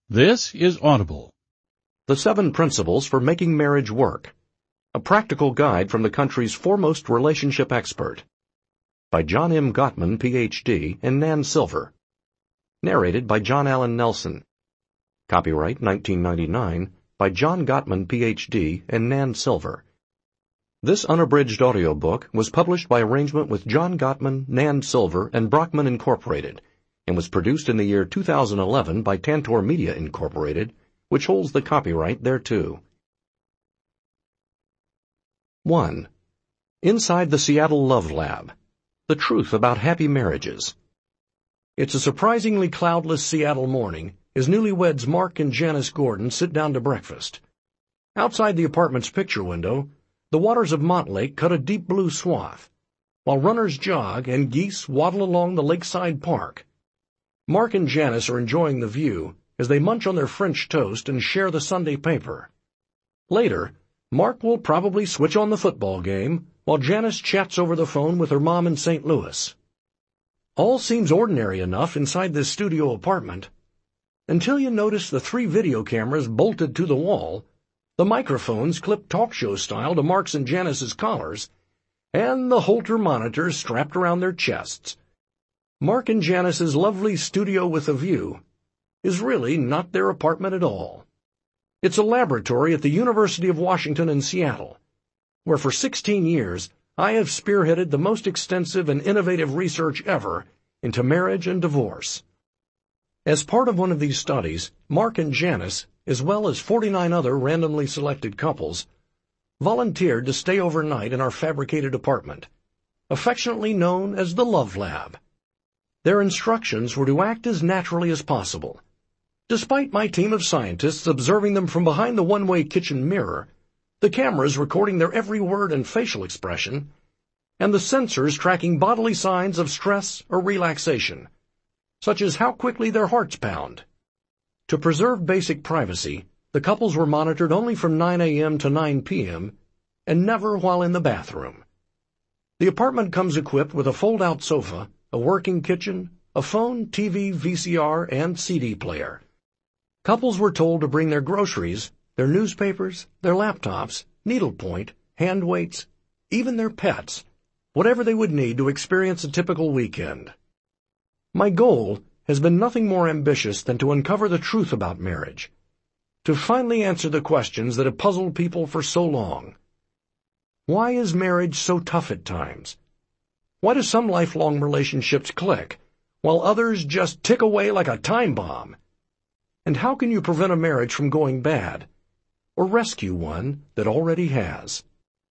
This is Audible. The 7 Principles for Making Marriage Work. A practical guide from the country's foremost relationship expert. By John M. Gottman, Ph.D., and Nan Silver. Narrated by John Allen Nelson. Copyright 1999 by John Gottman, Ph.D., and Nan Silver. This unabridged audiobook was published by arrangement with John Gottman, Nan Silver, and Brockman Incorporated, and was produced in the year 2011 by Tantor Media Incorporated, which holds the copyright thereto. 1. Inside the Seattle Love Lab. The Truth About Happy Marriages. It's a surprisingly cloudless Seattle morning as newlyweds Mark and Janice Gordon sit down to breakfast. Outside the apartment's picture window, the waters of Montlake cut a deep blue swath, while runners jog and geese waddle along the lakeside park. Mark and Janice are enjoying the view as they munch on their French toast and share the Sunday paper. Later, Mark will probably switch on the football game while Janice chats over the phone with her mom in St. Louis. All seems ordinary enough inside this studio apartment, until you notice the 3 video cameras bolted to the wall, the microphones clipped talk show style to Mark's and Janice's collars, and the Holter monitors strapped around their chests. Mark and Janice's lovely studio with a view is really not their apartment at all. It's a laboratory at the University of Washington in Seattle, where for 16 years I have spearheaded the most extensive and innovative research ever into marriage and divorce. As part of one of these studies, Mark and Janice, as well as 49 other randomly selected couples, volunteered to stay overnight in our fabricated apartment, affectionately known as the Love Lab. Their instructions were to act as naturally as possible. Despite my team of scientists observing them from behind the one-way kitchen mirror, the cameras recording their every word and facial expression, and the sensors tracking bodily signs of stress or relaxation, such as how quickly their hearts pound. To preserve basic privacy, the couples were monitored only from 9 a.m. to 9 p.m., and never while in the bathroom. The apartment comes equipped with a fold-out sofa, a working kitchen, a phone, TV, VCR, and CD player. Couples were told to bring their groceries, their newspapers, their laptops, needlepoint, hand weights, even their pets, whatever they would need to experience a typical weekend. My goal has been nothing more ambitious than to uncover the truth about marriage, to finally answer the questions that have puzzled people for so long. Why is marriage so tough at times? Why do some lifelong relationships click, while others just tick away like a time bomb? And how can you prevent a marriage from going bad, or rescue one that already has?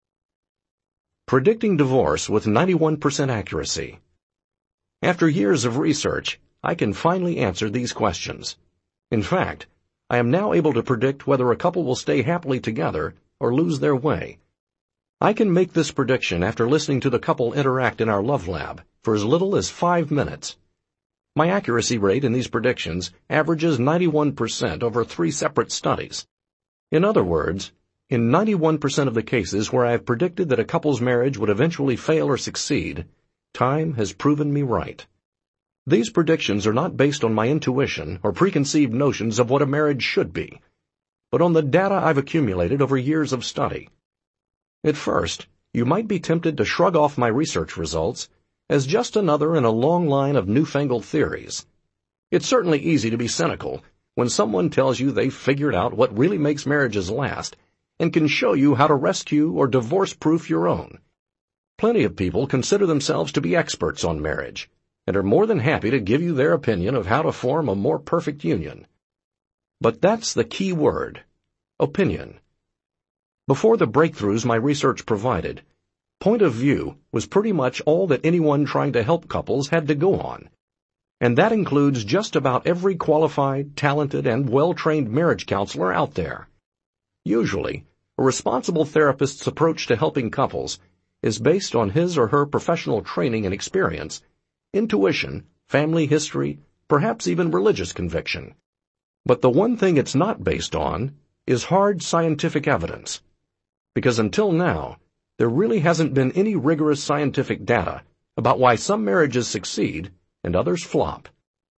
Predicting divorce with 91% accuracy. After years of research, I can finally answer these questions. In fact, I am now able to predict whether a couple will stay happily together or lose their way. I can make this prediction after listening to the couple interact in our Love Lab for as little as 5 minutes. My accuracy rate in these predictions averages 91% over 3 separate studies. In other words, in 91% of the cases where I have predicted that a couple's marriage would eventually fail or succeed, time has proven me right. These predictions are not based on my intuition or preconceived notions of what a marriage should be, but on the data I've accumulated over years of study. At first, you might be tempted to shrug off my research results as just another in a long line of newfangled theories. It's certainly easy to be cynical when someone tells you they've figured out what really makes marriages last and can show you how to rescue or divorce-proof your own. Plenty of people consider themselves to be experts on marriage and are more than happy to give you their opinion of how to form a more perfect union. But that's the key word: opinion. Before the breakthroughs my research provided, point of view was pretty much all that anyone trying to help couples had to go on. And that includes just about every qualified, talented, and well-trained marriage counselor out there. Usually, a responsible therapist's approach to helping couples is based on his or her professional training and experience, intuition, family history, perhaps even religious conviction. But the one thing it's not based on is hard scientific evidence. Because until now, there really hasn't been any rigorous scientific data about why some marriages succeed and others flop.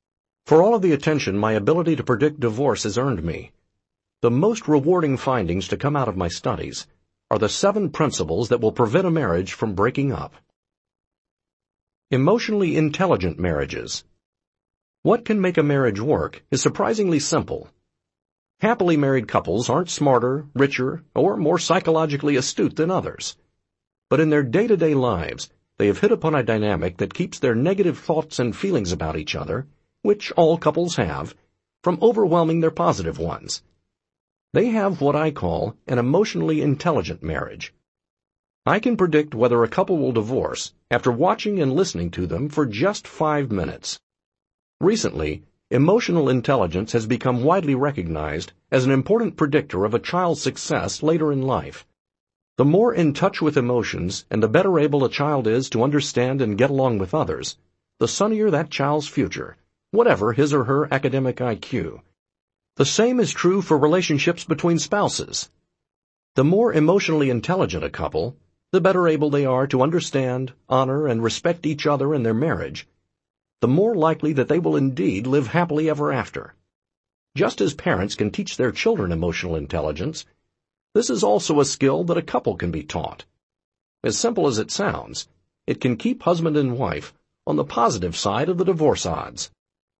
For all of the attention my ability to predict divorce has earned me, the most rewarding findings to come out of my studies are the 7 principles that will prevent a marriage from breaking up. Emotionally intelligent marriages. What can make a marriage work is surprisingly simple. Happily married couples aren't smarter, richer, or more psychologically astute than others. But in their day-to-day lives, they have hit upon a dynamic that keeps their negative thoughts and feelings about each other, which all couples have, from overwhelming their positive ones. They have what I call an emotionally intelligent marriage. I can predict whether a couple will divorce after watching and listening to them for just 5 minutes. Recently, emotional intelligence has become widely recognized as an important predictor of a child's success later in life. The more in touch with emotions and the better able a child is to understand and get along with others, the sunnier that child's future, whatever his or her academic IQ. The same is true for relationships between spouses. The more emotionally intelligent a couple, the better able they are to understand, honor, and respect each other in their marriage, the more likely that they will indeed live happily ever after. Just as parents can teach their children emotional intelligence, this is also a skill that a couple can be taught. As simple as it sounds, it can keep husband and wife on the positive side of the divorce odds.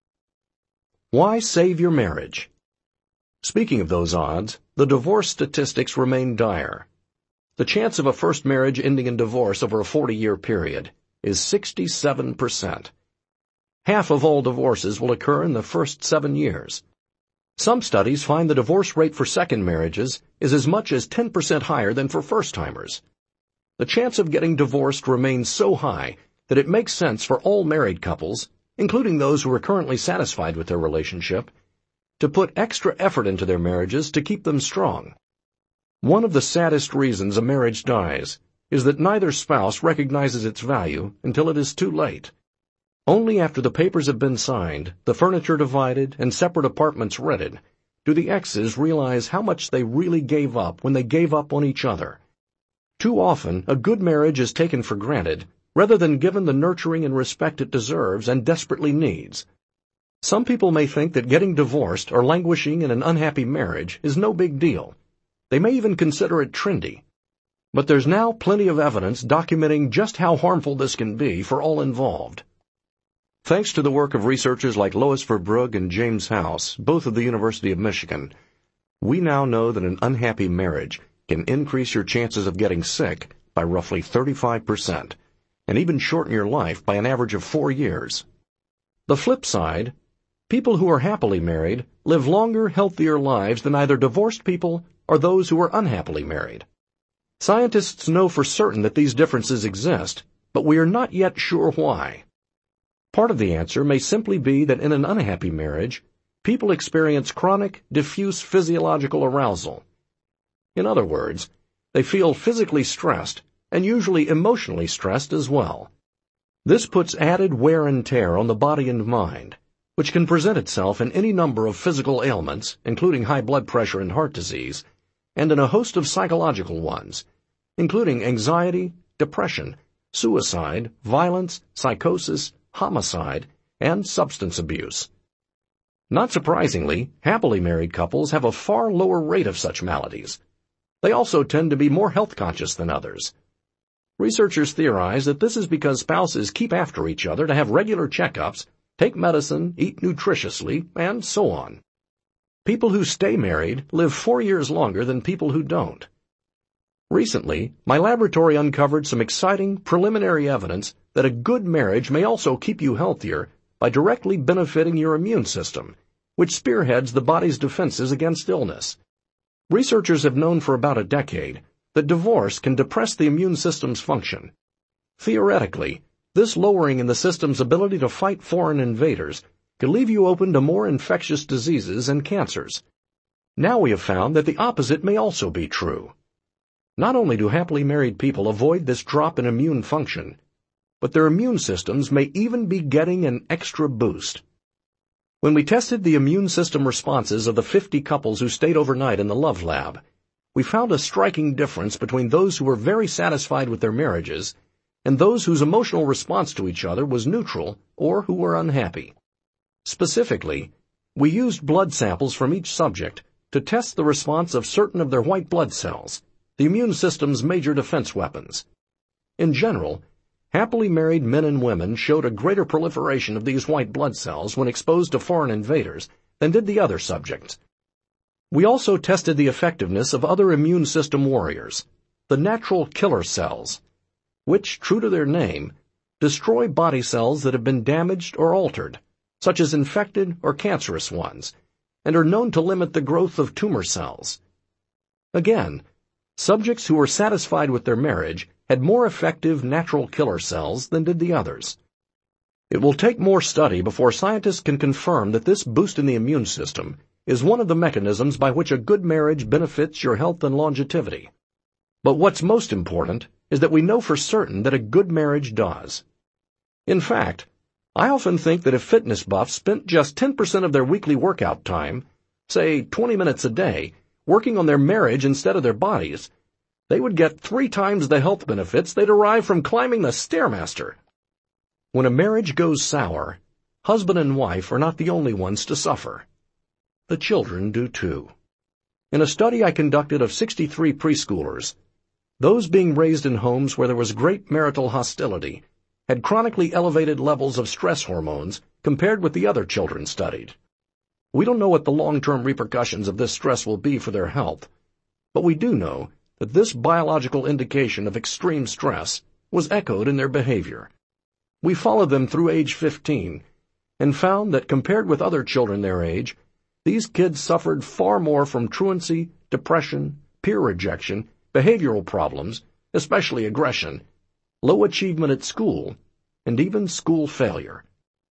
Why save your marriage? Speaking of those odds, the divorce statistics remain dire. The chance of a first marriage ending in divorce over a 40-year period is 67%. Half of all divorces will occur in the first 7 years. Some studies find the divorce rate for second marriages is as much as 10% higher than for first-timers. The chance of getting divorced remains so high that it makes sense for all married couples, including those who are currently satisfied with their relationship, to put extra effort into their marriages to keep them strong. One of the saddest reasons a marriage dies is that neither spouse recognizes its value until it is too late. Only after the papers have been signed, the furniture divided, and separate apartments rented, do the exes realize how much they really gave up when they gave up on each other. Too often, a good marriage is taken for granted, rather than given the nurturing and respect it deserves and desperately needs. Some people may think that getting divorced or languishing in an unhappy marriage is no big deal. They may even consider it trendy. But there's now plenty of evidence documenting just how harmful this can be for all involved. Thanks to the work of researchers like Lois Verbrugge and James House, both of the University of Michigan, we now know that an unhappy marriage can increase your chances of getting sick by roughly 35%, and even shorten your life by an average of 4 years. The flip side, people who are happily married live longer, healthier lives than either divorced people or those who are unhappily married. Scientists know for certain that these differences exist, but we are not yet sure why. Part of the answer may simply be that in an unhappy marriage, people experience chronic, diffuse physiological arousal. In other words, they feel physically stressed and usually emotionally stressed as well. This puts added wear and tear on the body and mind, which can present itself in any number of physical ailments, including high blood pressure and heart disease, and in a host of psychological ones, including anxiety, depression, suicide, violence, psychosis, homicide, and substance abuse. Not surprisingly, happily married couples have a far lower rate of such maladies. They also tend to be more health conscious than others. Researchers theorize that this is because spouses keep after each other to have regular checkups, take medicine, eat nutritiously, and so on. People who stay married live 4 years longer than people who don't. Recently, my laboratory uncovered some exciting preliminary evidence that a good marriage may also keep you healthier by directly benefiting your immune system, which spearheads the body's defenses against illness. Researchers have known for about a decade that divorce can depress the immune system's function. Theoretically, this lowering in the system's ability to fight foreign invaders could leave you open to more infectious diseases and cancers. Now we have found that the opposite may also be true. Not only do happily married people avoid this drop in immune function, but their immune systems may even be getting an extra boost. When we tested the immune system responses of the 50 couples who stayed overnight in the Love Lab, we found a striking difference between those who were very satisfied with their marriages and those whose emotional response to each other was neutral or who were unhappy. Specifically, we used blood samples from each subject to test the response of certain of their white blood cells, the immune system's major defense weapons. In general, happily married men and women showed a greater proliferation of these white blood cells when exposed to foreign invaders than did the other subjects. We also tested the effectiveness of other immune system warriors, the natural killer cells, which, true to their name, destroy body cells that have been damaged or altered, such as infected or cancerous ones, and are known to limit the growth of tumor cells. Again, subjects who were satisfied with their marriage had more effective natural killer cells than did the others. It will take more study before scientists can confirm that this boost in the immune system is one of the mechanisms by which a good marriage benefits your health and longevity. But what's most important is that we know for certain that a good marriage does. In fact, I often think that if fitness buffs spent just 10% of their weekly workout time, say 20 minutes a day, working on their marriage instead of their bodies, they would get 3 times the health benefits they derive from climbing the Stairmaster. When a marriage goes sour, husband and wife are not the only ones to suffer. The children do too. In a study I conducted of 63 preschoolers, those being raised in homes where there was great marital hostility had chronically elevated levels of stress hormones compared with the other children studied. We don't know what the long-term repercussions of this stress will be for their health, but we do know that this biological indication of extreme stress was echoed in their behavior. We followed them through age 15 and found that compared with other children their age, these kids suffered far more from truancy, depression, peer rejection, behavioral problems, especially aggression, low achievement at school, and even school failure.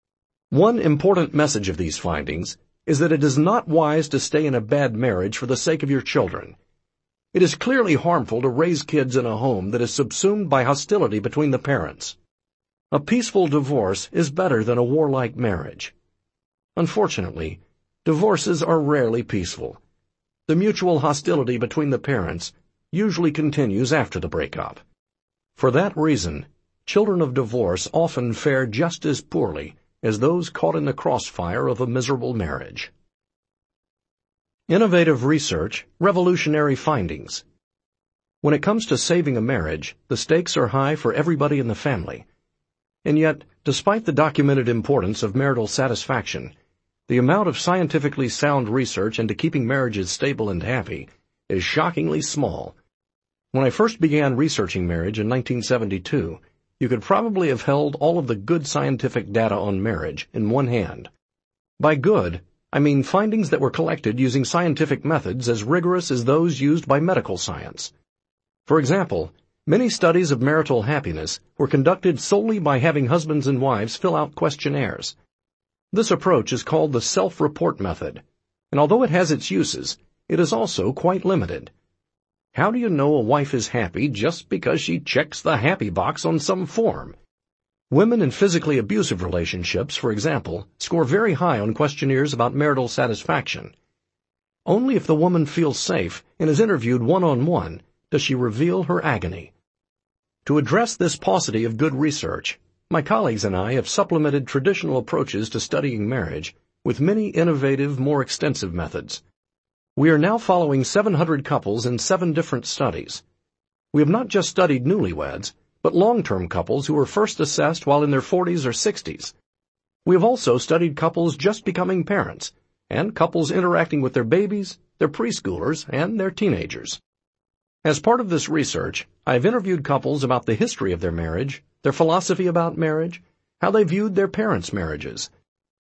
One important message of these findings is that it is not wise to stay in a bad marriage for the sake of your children. It is clearly harmful to raise kids in a home that is subsumed by hostility between the parents. A peaceful divorce is better than a warlike marriage. Unfortunately, divorces are rarely peaceful. The mutual hostility between the parents usually continues after the breakup. For that reason, children of divorce often fare just as poorly as those caught in the crossfire of a miserable marriage. Innovative research, revolutionary findings. When it comes to saving a marriage, the stakes are high for everybody in the family. And yet, despite the documented importance of marital satisfaction, the amount of scientifically sound research into keeping marriages stable and happy is shockingly small. When I first began researching marriage in 1972, you could probably have held all of the good scientific data on marriage in one hand. By good, I mean findings that were collected using scientific methods as rigorous as those used by medical science. For example, many studies of marital happiness were conducted solely by having husbands and wives fill out questionnaires. This approach is called the self-report method, and although it has its uses, it is also quite limited. How do you know a wife is happy just because she checks the happy box on some form? Women in physically abusive relationships, for example, score very high on questionnaires about marital satisfaction. Only if the woman feels safe and is interviewed one-on-one does she reveal her agony. To address this paucity of good research, my colleagues and I have supplemented traditional approaches to studying marriage with many innovative, more extensive methods. We are now following 700 couples in 7 different studies. We have not just studied newlyweds, but long-term couples who were first assessed while in their 40s or 60s. We have also studied couples just becoming parents, and couples interacting with their babies, their preschoolers, and their teenagers. As part of this research, I have interviewed couples about the history of their marriage, their philosophy about marriage, how they viewed their parents' marriages.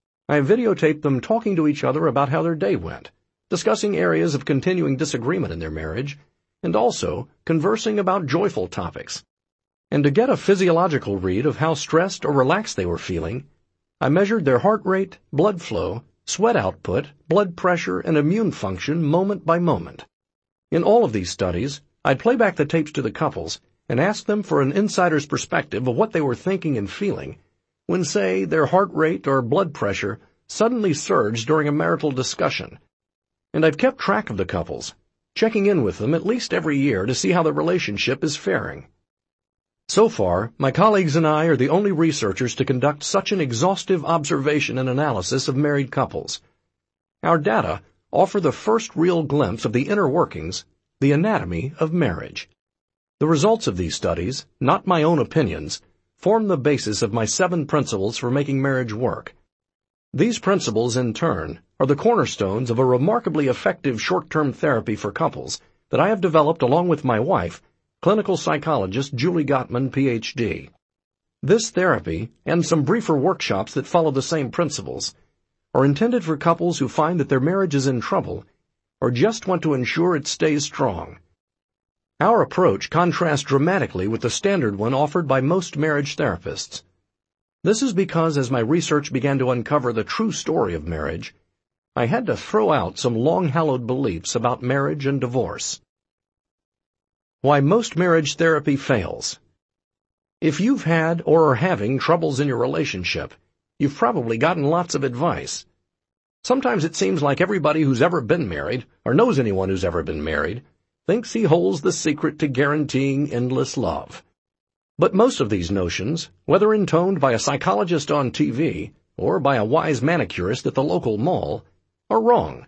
I have videotaped them talking to each other about how their day went, discussing areas of continuing disagreement in their marriage, and also conversing about joyful topics. And to get a physiological read of how stressed or relaxed they were feeling, I measured their heart rate, blood flow, sweat output, blood pressure, and immune function moment by moment. In all of these studies, I'd play back the tapes to the couples and ask them for an insider's perspective of what they were thinking and feeling when, say, their heart rate or blood pressure suddenly surged during a marital discussion. And I've kept track of the couples, checking in with them at least every year to see how their relationship is faring. So far, my colleagues and I are the only researchers to conduct such an exhaustive observation and analysis of married couples. Our data offer the first real glimpse of the inner workings, the anatomy of marriage. The results of these studies, not my own opinions, form the basis of my 7 principles for making marriage work. These principles, in turn, are the cornerstones of a remarkably effective short-term therapy for couples that I have developed along with my wife, clinical psychologist Julie Gottman, Ph.D. This therapy, and some briefer workshops that follow the same principles, are intended for couples who find that their marriage is in trouble or just want to ensure it stays strong. Our approach contrasts dramatically with the standard one offered by most marriage therapists. This is because as my research began to uncover the true story of marriage, I had to throw out some long-hallowed beliefs about marriage and divorce. Why most marriage therapy fails. If you've had or are having troubles in your relationship, you've probably gotten lots of advice. Sometimes it seems like everybody who's ever been married, or knows anyone who's ever been married, thinks he holds the secret to guaranteeing endless love. But most of these notions, whether intoned by a psychologist on TV or by a wise manicurist at the local mall, are wrong.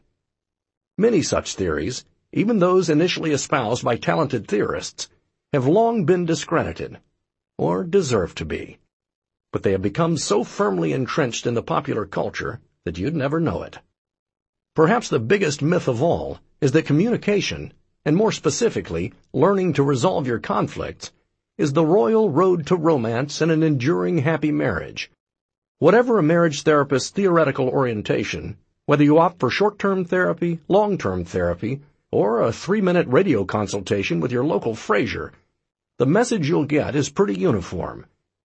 Many such theories, even those initially espoused by talented theorists, have long been discredited, or deserve to be. But they have become so firmly entrenched in the popular culture that you'd never know it. Perhaps the biggest myth of all is that communication, and more specifically, learning to resolve your conflicts, is the royal road to romance and an enduring happy marriage. Whatever a marriage therapist's theoretical orientation, whether you opt for short-term therapy, long-term therapy, or a 3-minute radio consultation with your local Frasier, the message you'll get is pretty uniform.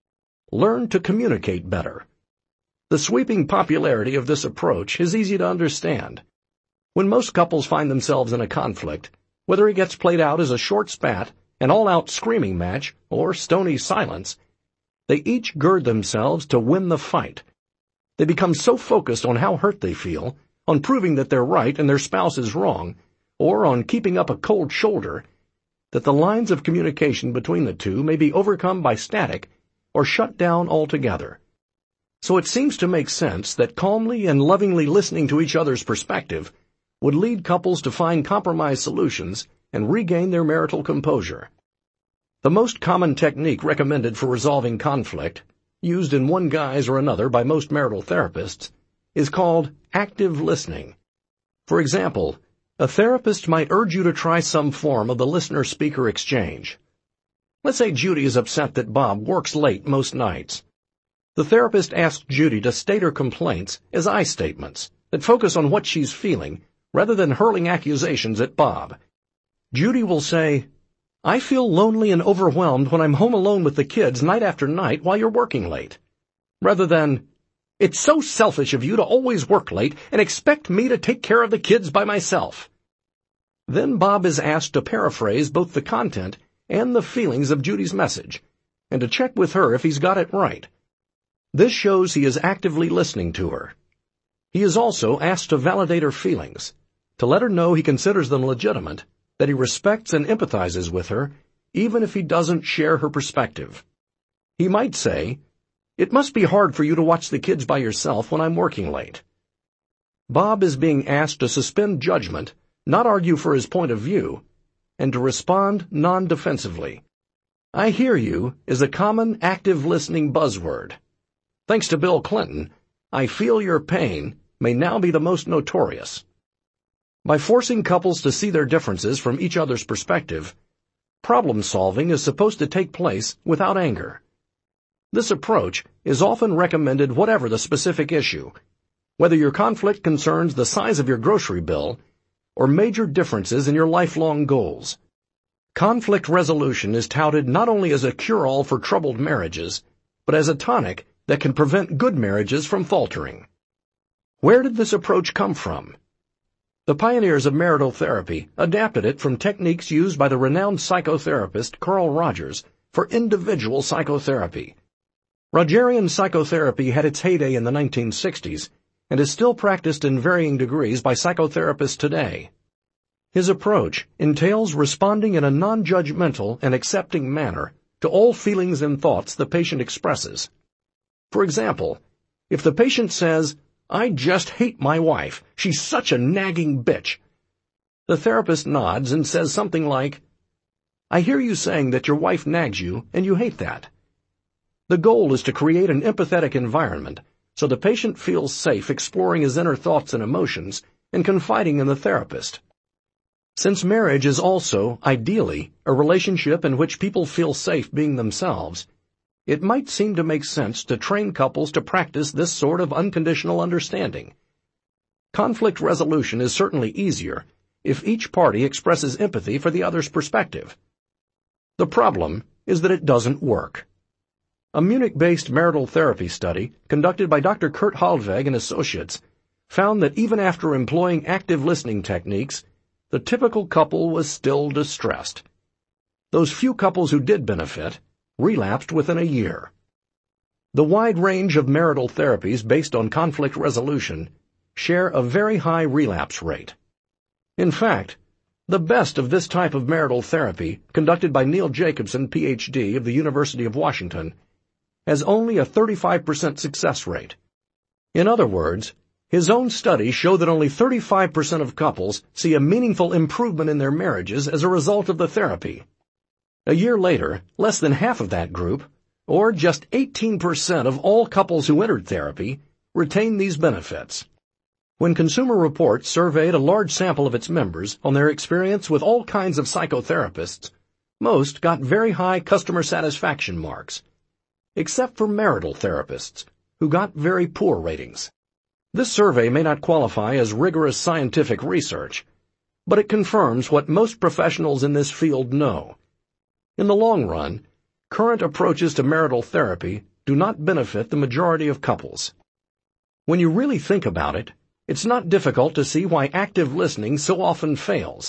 Learn to communicate better. The sweeping popularity of this approach is easy to understand. When most couples find themselves in a conflict, whether it gets played out as a short spat, an all-out screaming match, or stony silence, they each gird themselves to win the fight. They become so focused on how hurt they feel, on proving that they're right and their spouse is wrong, or on keeping up a cold shoulder, that the lines of communication between the two may be overcome by static or shut down altogether. So it seems to make sense that calmly and lovingly listening to each other's perspective would lead couples to find compromise solutions and regain their marital composure. The most common technique recommended for resolving conflict, used in one guise or another by most marital therapists, is called active listening. For example, a therapist might urge you to try some form of the listener-speaker exchange. Let's say Judy is upset that Bob works late most nights. The therapist asks Judy to state her complaints as I statements that focus on what she's feeling rather than hurling accusations at Bob. Judy will say, "I feel lonely and overwhelmed when I'm home alone with the kids night after night while you're working late," rather than, "It's so selfish of you to always work late and expect me to take care of the kids by myself." Then Bob is asked to paraphrase both the content and the feelings of Judy's message, and to check with her if he's got it right. This shows he is actively listening to her. He is also asked to validate her feelings, to let her know he considers them legitimate, that he respects and empathizes with her, even if he doesn't share her perspective. He might say, "It must be hard for you to watch the kids by yourself when I'm working late." Bob is being asked to suspend judgment, not argue for his point of view, and to respond non-defensively. "I hear you" is a common active listening buzzword. Thanks to Bill Clinton, "I feel your pain" may now be the most notorious. By forcing couples to see their differences from each other's perspective, problem solving is supposed to take place without anger. This approach is often recommended whatever the specific issue, whether your conflict concerns the size of your grocery bill or major differences in your lifelong goals. Conflict resolution is touted not only as a cure-all for troubled marriages, but as a tonic that can prevent good marriages from faltering. Where did this approach come from? The pioneers of marital therapy adapted it from techniques used by the renowned psychotherapist Carl Rogers for individual psychotherapy. Rogerian psychotherapy had its heyday in the 1960s and is still practiced in varying degrees by psychotherapists today. His approach entails responding in a non-judgmental and accepting manner to all feelings and thoughts the patient expresses. For example, if the patient says, "I just hate my wife. She's such a nagging bitch," the therapist nods and says something like, "I hear you saying that your wife nags you and you hate that." The goal is to create an empathetic environment so the patient feels safe exploring his inner thoughts and emotions and confiding in the therapist. Since marriage is also, ideally, a relationship in which people feel safe being themselves, it might seem to make sense to train couples to practice this sort of unconditional understanding. Conflict resolution is certainly easier if each party expresses empathy for the other's perspective. The problem is that it doesn't work. A Munich-based marital therapy study conducted by Dr. Kurt Hallweg and Associates found that even after employing active listening techniques, the typical couple was still distressed. Those few couples who did benefit relapsed within a year. The wide range of marital therapies based on conflict resolution share a very high relapse rate. In fact, the best of this type of marital therapy, conducted by Neil Jacobson, Ph.D. of the University of Washington, has only a 35% success rate. In other words, his own studies show that only 35% of couples see a meaningful improvement in their marriages as a result of the therapy. A year later, less than half of that group, or just 18% of all couples who entered therapy, retained these benefits. When Consumer Reports surveyed a large sample of its members on their experience with all kinds of psychotherapists, most got very high customer satisfaction marks, except for marital therapists, who got very poor ratings. This survey may not qualify as rigorous scientific research, but it confirms what most professionals in this field know. In the long run, current approaches to marital therapy do not benefit the majority of couples. When you really think about it, it's not difficult to see why active listening so often fails.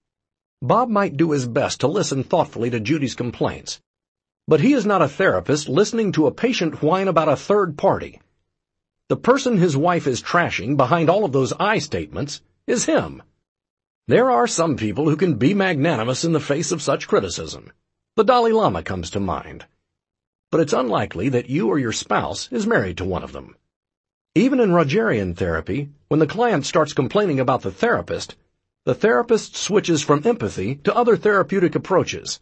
Bob might do his best to listen thoughtfully to Judy's complaints, but he is not a therapist listening to a patient whine about a third party. The person his wife is trashing behind all of those I statements is him. There are some people who can be magnanimous in the face of such criticism. The Dalai Lama comes to mind. But it's unlikely that you or your spouse is married to one of them. Even in Rogerian therapy, when the client starts complaining about the therapist switches from empathy to other therapeutic approaches.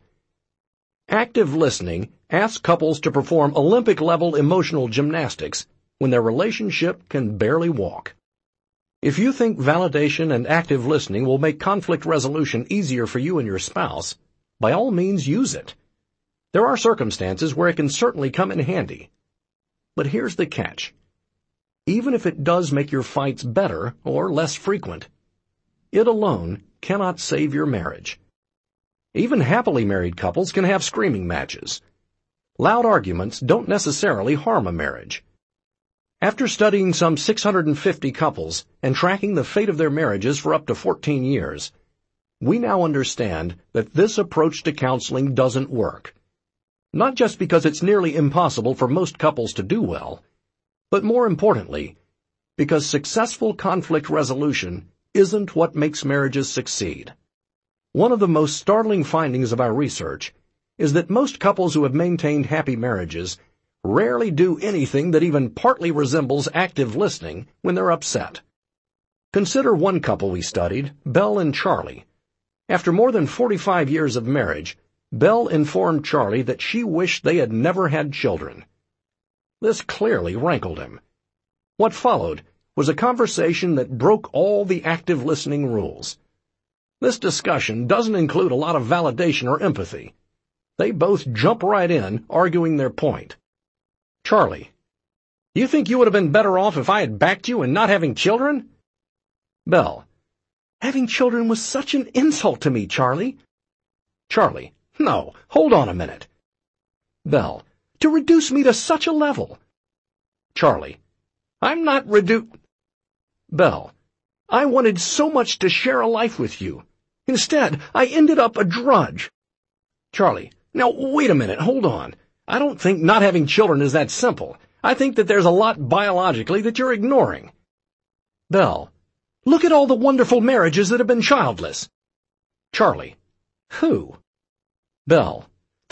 Active listening asks couples to perform Olympic-level emotional gymnastics when their relationship can barely walk. If you think validation and active listening will make conflict resolution easier for you and your spouse, by all means use it. There are circumstances where it can certainly come in handy. But here's the catch. Even if it does make your fights better or less frequent, it alone cannot save your marriage. Even happily married couples can have screaming matches. Loud arguments don't necessarily harm a marriage. After studying some 650 couples and tracking the fate of their marriages for up to 14 years, we now understand that this approach to counseling doesn't work. Not just because it's nearly impossible for most couples to do well, but more importantly, because successful conflict resolution isn't what makes marriages succeed. One of the most startling findings of our research is that most couples who have maintained happy marriages rarely do anything that even partly resembles active listening when they're upset. Consider one couple we studied, Belle and Charlie. After more than 45 years of marriage, Belle informed Charlie that she wished they had never had children. This clearly rankled him. What followed was a conversation that broke all the active listening rules. This discussion doesn't include a lot of validation or empathy. They both jump right in, arguing their point. Charlie: "You think you would have been better off if I had backed you in not having children?" Belle: "Having children was such an insult to me, Charlie." Charlie: "No, hold on a minute." Belle: "To reduce me to such a level." Charlie: "I'm not Belle: "I wanted so much to share a life with you. Instead, I ended up a drudge." Charlie: "Now, wait a minute, hold on. I don't think not having children is that simple. I think that there's a lot biologically that you're ignoring." Belle: "Look at all the wonderful marriages that have been childless." Charlie: "Who?" Belle: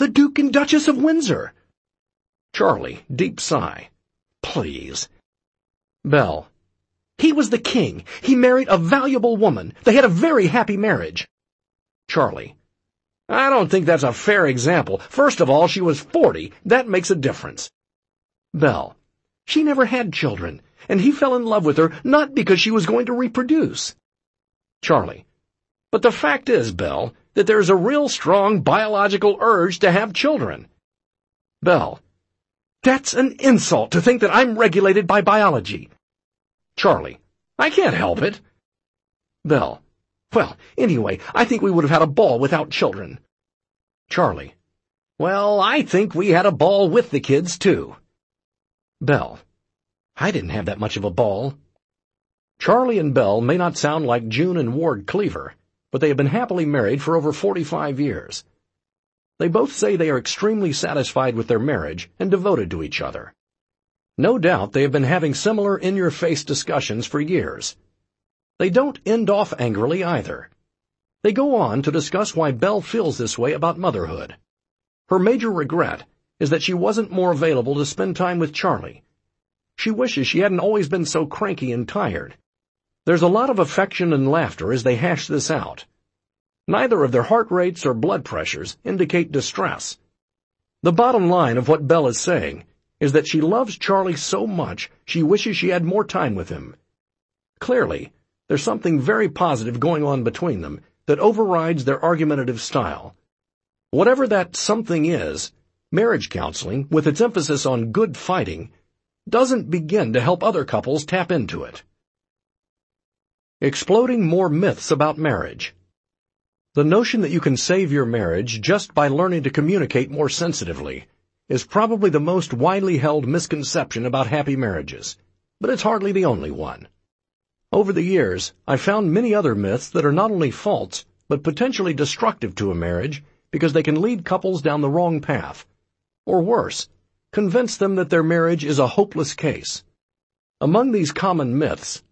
The Duke and Duchess of Windsor. Charlie, deep sigh. Please. Belle. He was the king. He married a valuable woman. They had a very happy marriage. Charlie. I don't think that's a fair example. First of all, she was 40. That makes a difference. Belle. She never had children, and he fell in love with her not because she was going to reproduce. Charlie. But the fact is, Belle, that there's a real strong biological urge to have children. Belle. That's an insult to think that I'm regulated by biology. Charlie. I can't help it. Belle. Well, anyway, I think we would have had a ball without children. Charlie. Well, I think we had a ball with the kids, too. Belle. I didn't have that much of a ball. Charlie and Belle may not sound like June and Ward Cleaver, but they have been happily married for over 45 years. They both say they are extremely satisfied with their marriage and devoted to each other. No doubt they have been having similar in-your-face discussions for years. They don't end off angrily either. They go on to discuss why Belle feels this way about motherhood. Her major regret is that she wasn't more available to spend time with Charlie. She wishes she hadn't always been so cranky and tired. There's a lot of affection and laughter as they hash this out. Neither of their heart rates or blood pressures indicate distress. The bottom line of what Belle is saying is that she loves Charlie so much she wishes she had more time with him. Clearly, there's something very positive going on between them that overrides their argumentative style. Whatever that something is, marriage counseling, with its emphasis on good fighting, doesn't begin to help other couples tap into it. Exploding more myths about marriage. The notion that you can save your marriage just by learning to communicate more sensitively is probably the most widely held misconception about happy marriages, but it's hardly the only one. Over the years, I've found many other myths that are not only false, but potentially destructive to a marriage because they can lead couples down the wrong path, or worse, convince them that their marriage is a hopeless case. Among these common myths,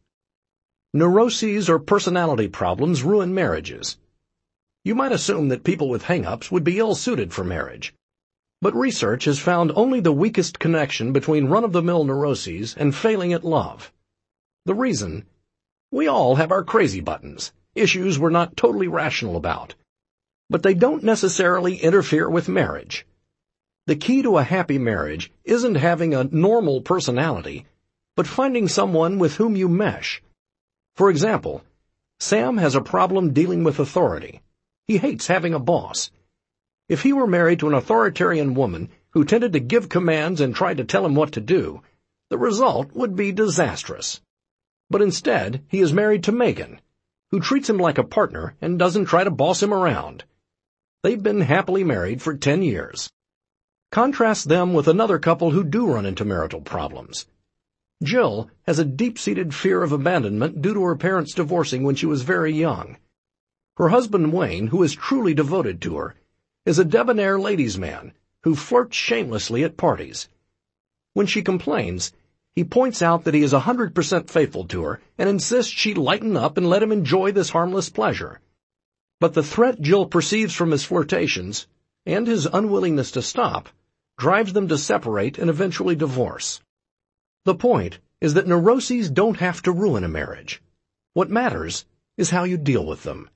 neuroses or personality problems ruin marriages. You might assume that people with hang-ups would be ill-suited for marriage. But research has found only the weakest connection between run-of-the-mill neuroses and failing at love. The reason? We all have our crazy buttons, issues we're not totally rational about. But they don't necessarily interfere with marriage. The key to a happy marriage isn't having a normal personality, but finding someone with whom you mesh. For example, Sam has a problem dealing with authority. He hates having a boss. If he were married to an authoritarian woman who tended to give commands and tried to tell him what to do, the result would be disastrous. But instead, he is married to Megan, who treats him like a partner and doesn't try to boss him around. They've been happily married for 10 years. Contrast them with another couple who do run into marital problems. Jill has a deep-seated fear of abandonment due to her parents divorcing when she was very young. Her husband Wayne, who is truly devoted to her, is a debonair ladies' man who flirts shamelessly at parties. When she complains, he points out that he is 100% faithful to her and insists she lighten up and let him enjoy this harmless pleasure. But the threat Jill perceives from his flirtations, and his unwillingness to stop, drives them to separate and eventually divorce. The point is that neuroses don't have to ruin a marriage. What matters is how you deal with them.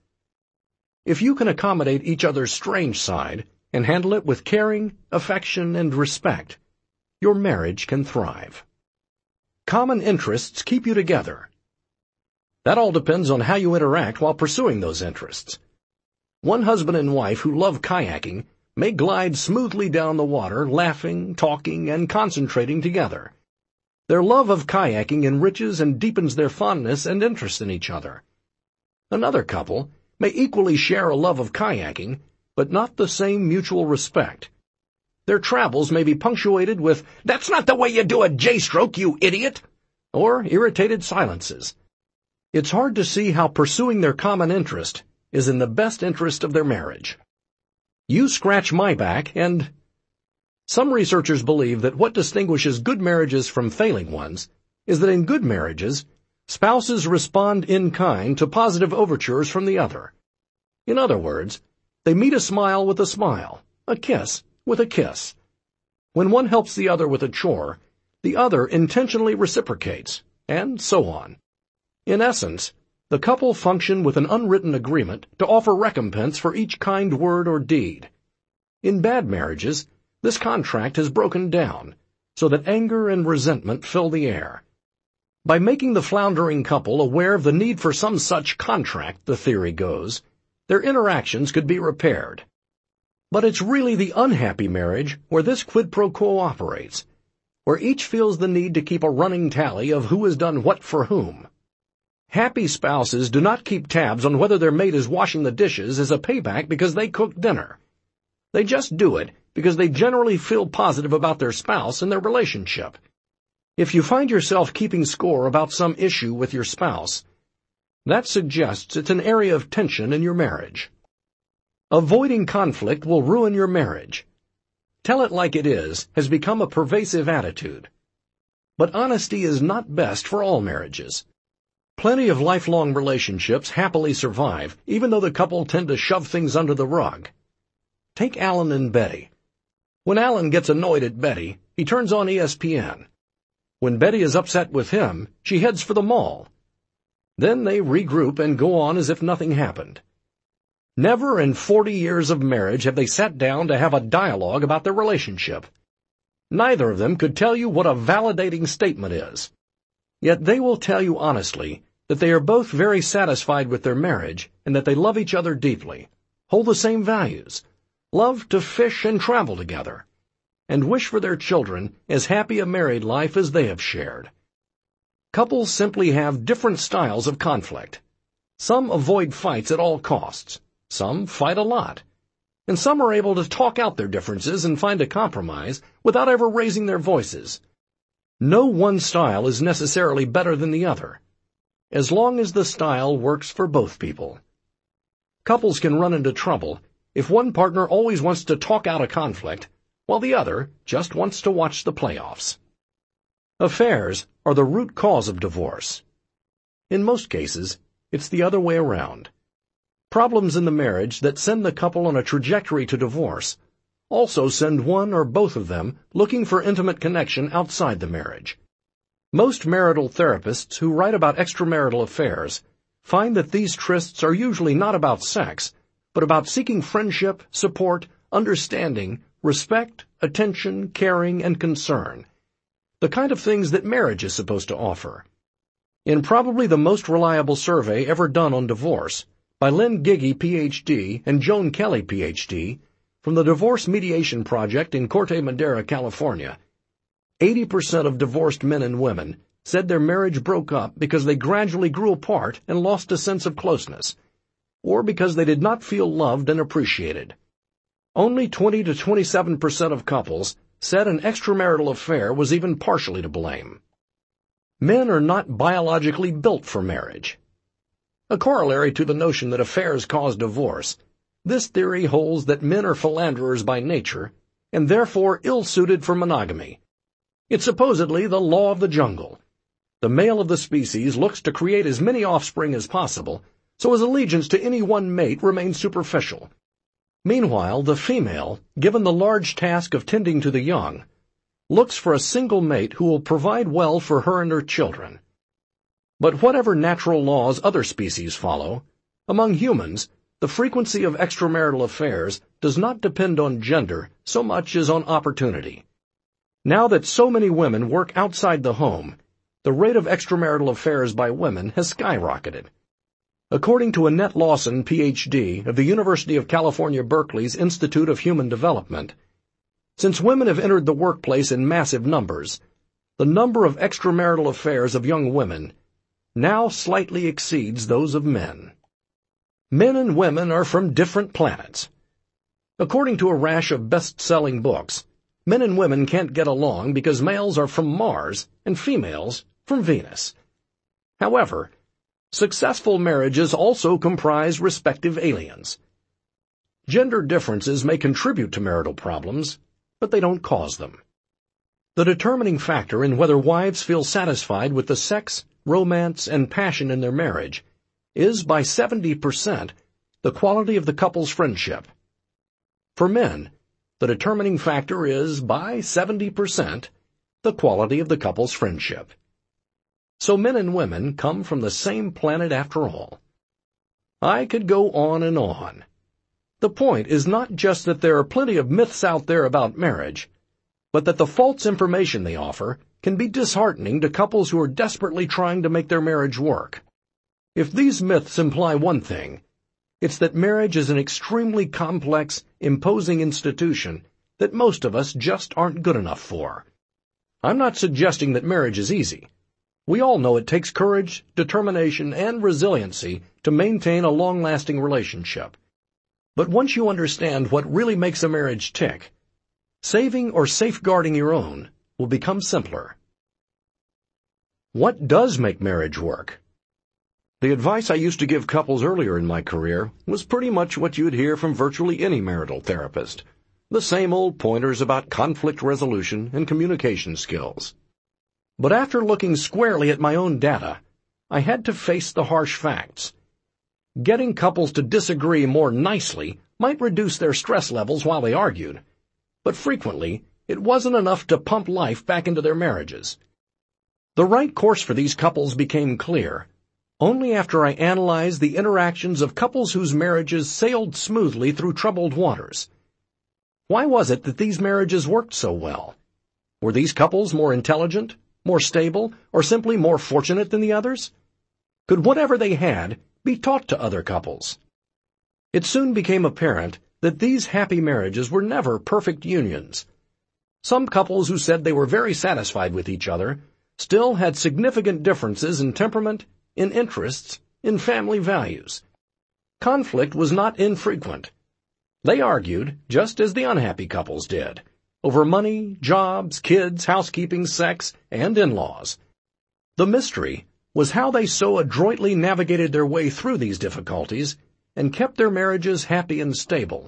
If you can accommodate each other's strange side and handle it with caring, affection, and respect, your marriage can thrive. Common interests keep you together. That all depends on how you interact while pursuing those interests. One husband and wife who love kayaking may glide smoothly down the water, laughing, talking, and concentrating together. Their love of kayaking enriches and deepens their fondness and interest in each other. Another couple may equally share a love of kayaking, but not the same mutual respect. Their travels may be punctuated with, "That's not the way you do a J-stroke, you idiot!" or irritated silences. It's hard to see how pursuing their common interest is in the best interest of their marriage. You scratch my back and... Some researchers believe that what distinguishes good marriages from failing ones is that in good marriages, spouses respond in kind to positive overtures from the other. In other words, they meet a smile with a smile, A kiss with a kiss. When one helps the other with a chore, the other intentionally reciprocates, and so on. In essence, the couple function with an unwritten agreement to offer recompense for each kind word or deed. In bad marriages, this contract has broken down, so that anger and resentment fill the air. By making the floundering couple aware of the need for some such contract, the theory goes, their interactions could be repaired. But it's really the unhappy marriage where this quid pro quo operates, where each feels the need to keep a running tally of who has done what for whom. Happy spouses do not keep tabs on whether their mate is washing the dishes as a payback because they cooked dinner. They just do it because they generally feel positive about their spouse and their relationship. If you find yourself keeping score about some issue with your spouse, that suggests it's an area of tension in your marriage. Avoiding conflict will ruin your marriage. Tell it like it is has become a pervasive attitude. But honesty is not best for all marriages. Plenty of lifelong relationships happily survive, even though the couple tend to shove things under the rug. Take Alan and Betty. When Alan gets annoyed at Betty, he turns on ESPN. When Betty is upset with him, she heads for the mall. Then they regroup and go on as if nothing happened. Never in 40 years of marriage have they sat down to have a dialogue about their relationship. Neither of them could tell you what a validating statement is. Yet they will tell you honestly that they are both very satisfied with their marriage and that they love each other deeply, hold the same values, love to fish and travel together, and wish for their children as happy a married life as they have shared. Couples simply have different styles of conflict. Some avoid fights at all costs, some fight a lot, and some are able to talk out their differences and find a compromise without ever raising their voices. No one style is necessarily better than the other, as long as the style works for both people. Couples can run into trouble if one partner always wants to talk out a conflict, while the other just wants to watch the playoffs. Affairs are the root cause of divorce. In most cases, it's the other way around. Problems in the marriage that send the couple on a trajectory to divorce also send one or both of them looking for intimate connection outside the marriage. Most marital therapists who write about extramarital affairs find that these trysts are usually not about sex, but about seeking friendship, support, understanding, respect, attention, caring, and concern. The kind of things that marriage is supposed to offer. In probably the most reliable survey ever done on divorce, by Lynn Giggy, Ph.D., and Joan Kelly, Ph.D., from the Divorce Mediation Project in Corte Madera, California, 80% of divorced men and women said their marriage broke up because they gradually grew apart and lost a sense of closeness, or because they did not feel loved and appreciated. Only 20 to 27% of couples said an extramarital affair was even partially to blame. Men are not biologically built for marriage. A corollary to the notion that affairs cause divorce, this theory holds that men are philanderers by nature, and therefore ill-suited for monogamy. It's supposedly the law of the jungle. The male of the species looks to create as many offspring as possible, so his allegiance to any one mate remains superficial. Meanwhile, the female, given the large task of tending to the young, looks for a single mate who will provide well for her and her children. But whatever natural laws other species follow, among humans, the frequency of extramarital affairs does not depend on gender so much as on opportunity. Now that so many women work outside the home, the rate of extramarital affairs by women has skyrocketed. According to Annette Lawson, Ph.D., of the University of California, Berkeley's Institute of Human Development, since women have entered the workplace in massive numbers, the number of extramarital affairs of young women now slightly exceeds those of men. Men and women are from different planets. According to a rash of best-selling books, men and women can't get along because males are from Mars and females from Venus. However, successful marriages also comprise respective aliens. Gender differences may contribute to marital problems, but they don't cause them. The determining factor in whether wives feel satisfied with the sex, romance, and passion in their marriage is, by 70%, the quality of the couple's friendship. For men, The determining factor is, by 70%, the quality of the couple's friendship. So men and women come from the same planet after all. I could go on and on. The point is not just that there are plenty of myths out there about marriage, but that the false information they offer can be disheartening to couples who are desperately trying to make their marriage work. If these myths imply one thing, it's that marriage is an extremely complex, imposing institution that most of us just aren't good enough for. I'm not suggesting that marriage is easy. We all know it takes courage, determination, and resiliency to maintain a long-lasting relationship. But once you understand what really makes a marriage tick, saving or safeguarding your own will become simpler. What does make marriage work? The advice I used to give couples earlier in my career was pretty much what you'd hear from virtually any marital therapist. The same old pointers about conflict resolution and communication skills. But after looking squarely at my own data, I had to face the harsh facts. Getting couples to disagree more nicely might reduce their stress levels while they argued, but frequently it wasn't enough to pump life back into their marriages. The right course for these couples became clear only after I analyzed the interactions of couples whose marriages sailed smoothly through troubled waters. Why was it that these marriages worked so well? Were these couples more intelligent, more stable, or simply more fortunate than the others? Could whatever they had be taught to other couples? It soon became apparent that these happy marriages were never perfect unions. Some couples who said they were very satisfied with each other still had significant differences in temperament, in interests, in family values. Conflict was not infrequent. They argued, just as the unhappy couples did, over money, jobs, kids, housekeeping, sex, and in-laws. The mystery was how they so adroitly navigated their way through these difficulties and kept their marriages happy and stable.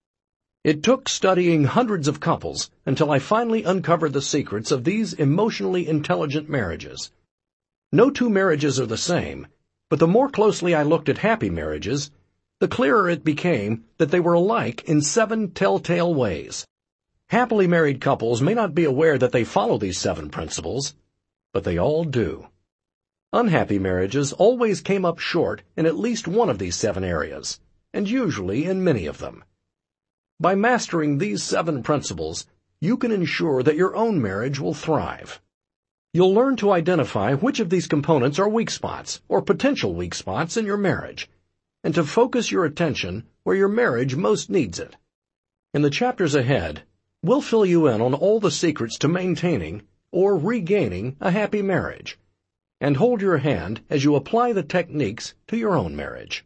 It took studying hundreds of couples until I finally uncovered the secrets of these emotionally intelligent marriages. No two marriages are the same, but the more closely I looked at happy marriages, the clearer it became that they were alike in 7 telltale ways. Happily married couples may not be aware that they follow these 7 principles, but they all do. Unhappy marriages always came up short in at least one of these 7 areas, and usually in many of them. By mastering these 7 principles, you can ensure that your own marriage will thrive. You'll learn to identify which of these components are weak spots or potential weak spots in your marriage, and to focus your attention where your marriage most needs it. In the chapters ahead, we'll fill you in on all the secrets to maintaining or regaining a happy marriage, and hold your hand as you apply the techniques to your own marriage.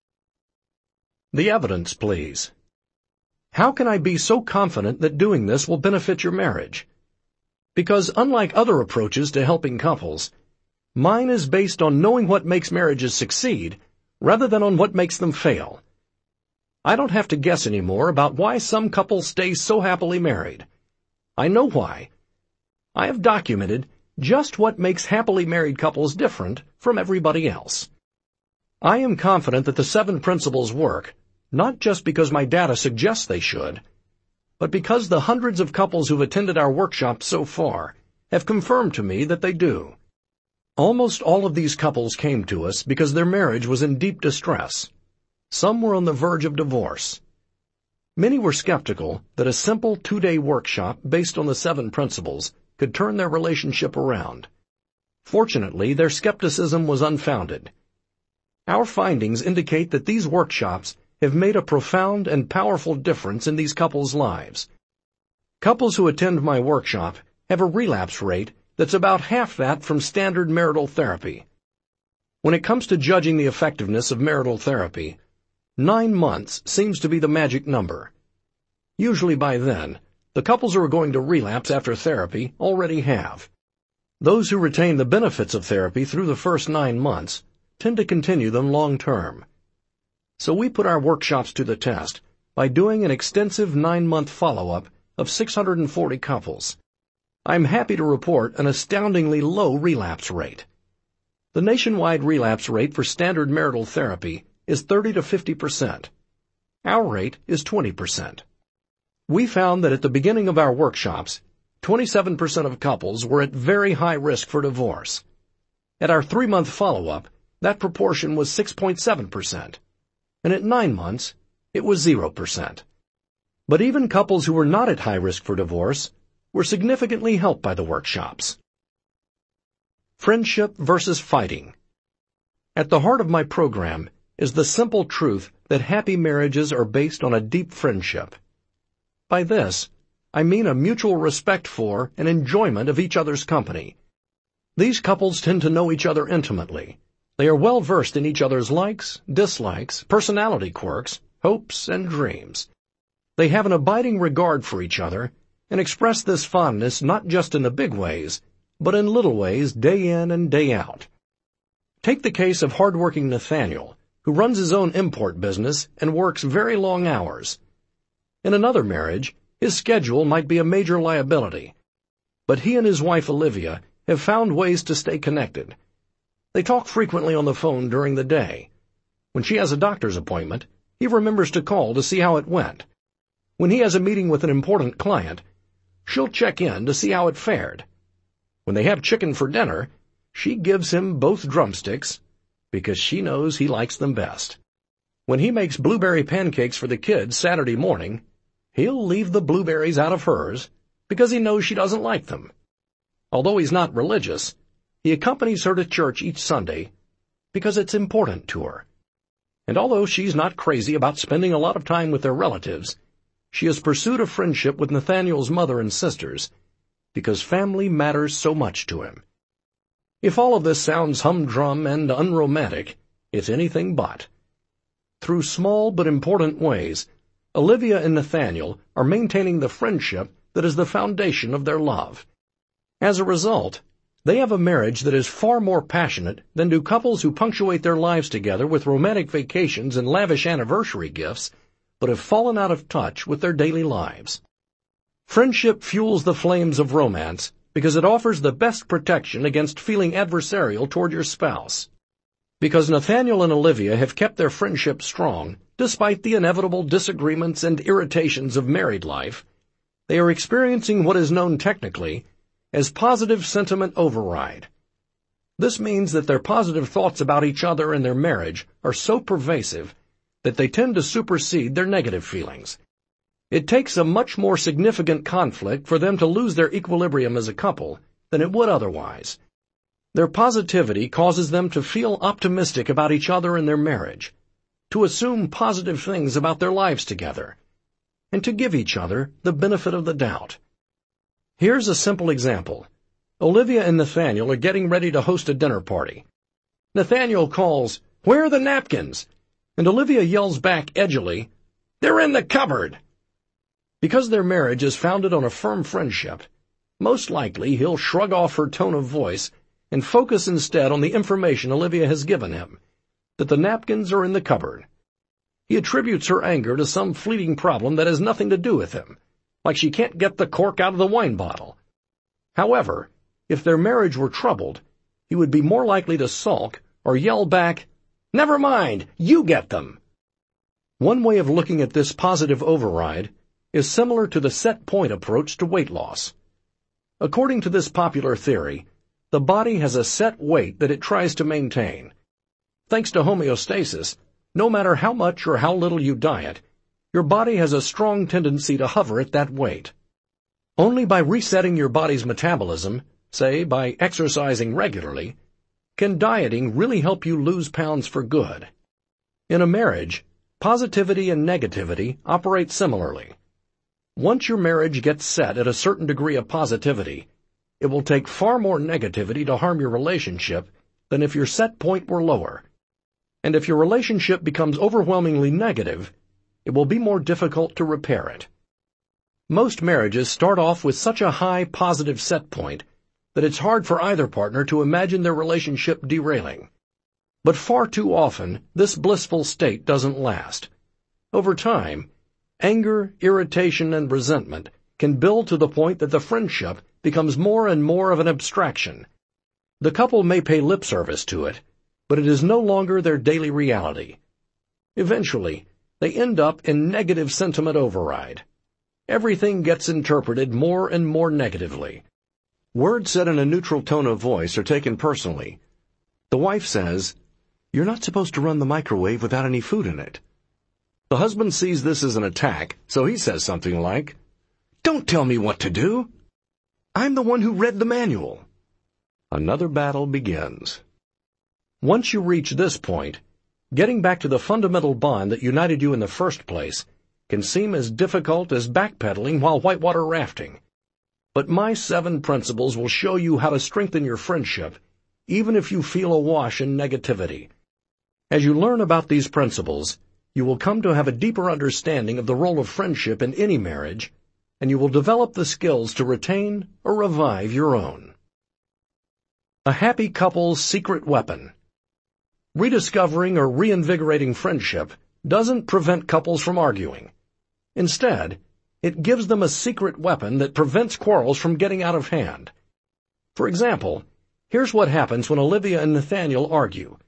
The evidence, please. How can I be so confident that doing this will benefit your marriage? Because unlike other approaches to helping couples, mine is based on knowing what makes marriages succeed rather than on what makes them fail. I don't have to guess anymore about why some couples stay so happily married. I know why. I have documented just what makes happily married couples different from everybody else. I am confident that the 7 principles work, not just because my data suggests they should, but because the hundreds of couples who've attended our workshops so far have confirmed to me that they do. Almost all of these couples came to us because their marriage was in deep distress. Some were on the verge of divorce. Many were skeptical that a simple 2-day workshop based on the 7 principles could turn their relationship around. Fortunately, their skepticism was unfounded. Our findings indicate that these workshops have made a profound and powerful difference in these couples' lives. Couples who attend my workshop have a relapse rate that's about half that from standard marital therapy. When it comes to judging the effectiveness of marital therapy, 9 months seems to be the magic number. Usually by then, the couples who are going to relapse after therapy already have. Those who retain the benefits of therapy through the first 9 months tend to continue them long term. So we put our workshops to the test by doing an extensive 9-month follow-up of 640 couples. I'm happy to report an astoundingly low relapse rate. The nationwide relapse rate for standard marital therapy is 30 to 50%. Our rate is 20%. We found that at the beginning of our workshops, 27% of couples were at very high risk for divorce. At our 3-month follow-up, that proportion was 6.7%, and at 9 months, it was 0%. But even couples who were not at high risk for divorce were significantly helped by the workshops. Friendship versus fighting. At the heart of my program is the simple truth that happy marriages are based on a deep friendship. By this, I mean a mutual respect for and enjoyment of each other's company. These couples tend to know each other intimately. They are well versed in each other's likes, dislikes, personality quirks, hopes, and dreams. They have an abiding regard for each other and express this fondness not just in the big ways, but in little ways day in and day out. Take the case of hardworking Nathaniel, who runs his own import business and works very long hours. In another marriage, his schedule might be a major liability, but he and his wife Olivia have found ways to stay connected. They talk frequently on the phone during the day. When she has a doctor's appointment, he remembers to call to see how it went. When he has a meeting with an important client, she'll check in to see how it fared. When they have chicken for dinner, she gives him both drumsticks because she knows he likes them best. When he makes blueberry pancakes for the kids Saturday morning, he'll leave the blueberries out of hers because he knows she doesn't like them. Although he's not religious, he accompanies her to church each Sunday because it's important to her. And although she's not crazy about spending a lot of time with their relatives, she has pursued a friendship with Nathaniel's mother and sisters because family matters so much to him. If all of this sounds humdrum and unromantic, it's anything but. Through small but important ways, Olivia and Nathaniel are maintaining the friendship that is the foundation of their love. As a result, they have a marriage that is far more passionate than do couples who punctuate their lives together with romantic vacations and lavish anniversary gifts, but have fallen out of touch with their daily lives. Friendship fuels the flames of romance because it offers the best protection against feeling adversarial toward your spouse. Because Nathaniel and Olivia have kept their friendship strong, despite the inevitable disagreements and irritations of married life, they are experiencing what is known technically as positive sentiment override. This means that their positive thoughts about each other and their marriage are so pervasive that they tend to supersede their negative feelings. It takes a much more significant conflict for them to lose their equilibrium as a couple than it would otherwise. Their positivity causes them to feel optimistic about each other and their marriage, to assume positive things about their lives together, and to give each other the benefit of the doubt. Here's a simple example. Olivia and Nathaniel are getting ready to host a dinner party. Nathaniel calls, "Where are the napkins?" And Olivia yells back edgily, "They're in the cupboard." Because their marriage is founded on a firm friendship, most likely he'll shrug off her tone of voice and focus instead on the information Olivia has given him, that the napkins are in the cupboard. He attributes her anger to some fleeting problem that has nothing to do with him, like she can't get the cork out of the wine bottle. However, if their marriage were troubled, he would be more likely to sulk or yell back, "Never mind, you get them." One way of looking at this positive override is similar to the set point approach to weight loss. According to this popular theory, the body has a set weight that it tries to maintain. Thanks to homeostasis, no matter how much or how little you diet, your body has a strong tendency to hover at that weight. Only by resetting your body's metabolism, say by exercising regularly, can dieting really help you lose pounds for good. In a marriage, positivity and negativity operate similarly. Once your marriage gets set at a certain degree of positivity, it will take far more negativity to harm your relationship than if your set point were lower. And if your relationship becomes overwhelmingly negative, it will be more difficult to repair it. Most marriages start off with such a high positive set point that it's hard for either partner to imagine their relationship derailing. But far too often, this blissful state doesn't last. Over time, anger, irritation, and resentment can build to the point that the friendship becomes more and more of an abstraction. The couple may pay lip service to it, but it is no longer their daily reality. Eventually, they end up in negative sentiment override. everything gets interpreted more and more negatively. Words said in a neutral tone of voice are taken personally. The wife says, "You're not supposed to run the microwave without any food in it." The husband sees this as an attack, so he says something like, "Don't tell me what to do. I'm the one who read the manual." Another battle begins. Once you reach this point, getting back to the fundamental bond that united you in the first place can seem as difficult as backpedaling while whitewater rafting. But my 7 principles will show you how to strengthen your friendship, even if you feel awash in negativity. As you learn about these principles, you will come to have a deeper understanding of the role of friendship in any marriage, and you will develop the skills to retain or revive your own. A happy couple's secret weapon. Rediscovering or reinvigorating friendship doesn't prevent couples from arguing. Instead, it gives them a secret weapon that prevents quarrels from getting out of hand. For example, here's what happens when Olivia and Nathaniel argue.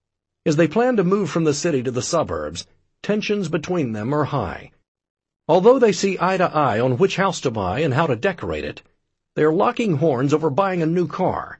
As they plan to move from the city to the suburbs, tensions between them are high. Although they see eye to eye on which house to buy and how to decorate it, they are locking horns over buying a new car.